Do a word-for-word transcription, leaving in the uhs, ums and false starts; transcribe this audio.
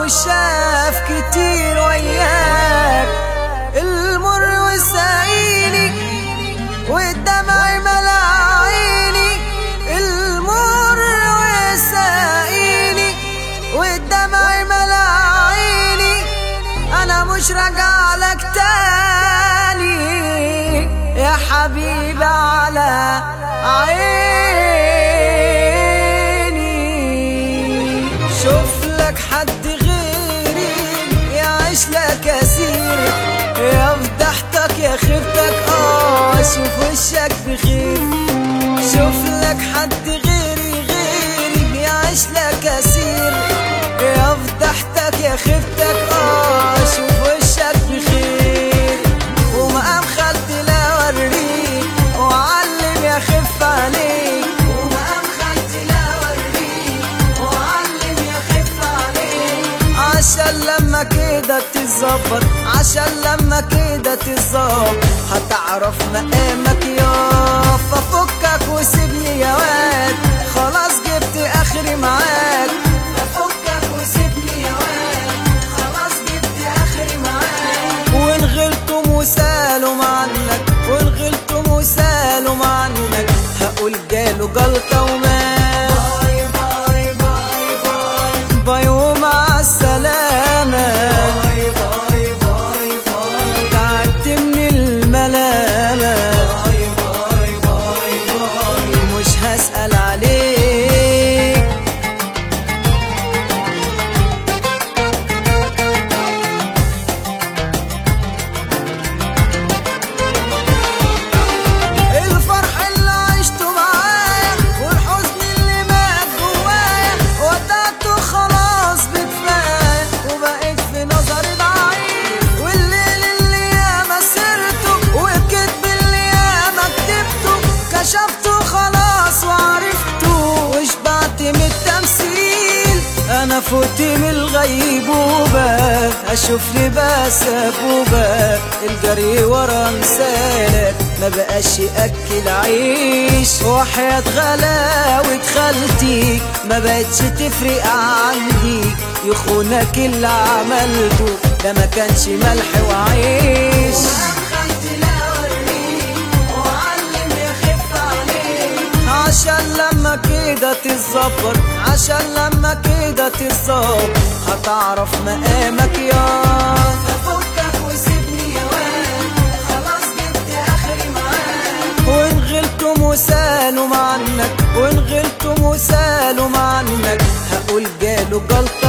وشاف كتير وياك المر وسايلي والدمع ملا عيني، المر وسايلي والدمع ملا عيني. انا مش راجع لك تاني يا حبيبي على عيني. شوف لك حد غيري يعيش لك اسير، يا فضحتك يا خيبتك اه شوف وشك بخير. شوف لك حد غيري غيري يعيش لك اسير، يا فضحتك يا خيبتك اه شوف وشك بخير. ومقام خالتي لا اوريك وعلم يا خف عليك، ومقام خالتي لا اوريك وعلم يا خف عليك. عشان لما كده تتظبط، عشان لما كده تتظبط هتعرف مقامك يا ففكك وسيبني يا واد. خلاص جبت اخري معاك، ففكك وسيبني يا واد. خلاص جبت اخري معاك. وان غلطوا وسالوا عنك، وان غلطوا وسالوا عنك هقول جاله جلطة ومات. باي باي باي باي باي ومع السلامة. باي باي باي باي تعبت من الملامة. باي باي باي باي مش هسأل عليك. انا فوت من الغيبوبة اشوف لباس ابوبة، الجري ورا مثالك ما بقاش ياكل عيش. وحياة غلاوة خالتي ما بقتش تفرق عندي، يخونك اللي عملته ده ما كانش ملح وعيش. عشان لما كده تتظبط، عشان لما كده تتظبط هتعرف مقامك يا ففكك وسيبني يا واد. خلاص جبت اخري معاك. وان غلطوا وسالوا عنك، وان غلطوا وسالوا عنك هقول جاله جلطة